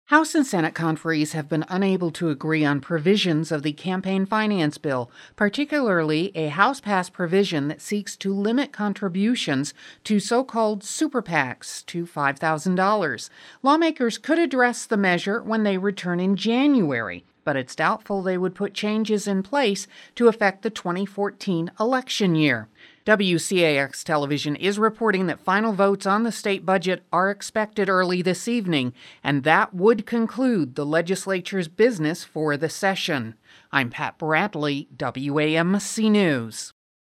House and Senate conferees have been unable to agree on provisions of the campaign finance bill, particularly a House-passed provision that seeks to limit contributions to so-called super PACs to $5,000. Lawmakers could address the measure when they return in January, but it's doubtful they would put changes in place to affect the 2014 election year. WCAX Television is reporting that final votes on the state budget are expected early this evening, and that would conclude the legislature's business for the session. I'm Pat Bradley, WAMC News.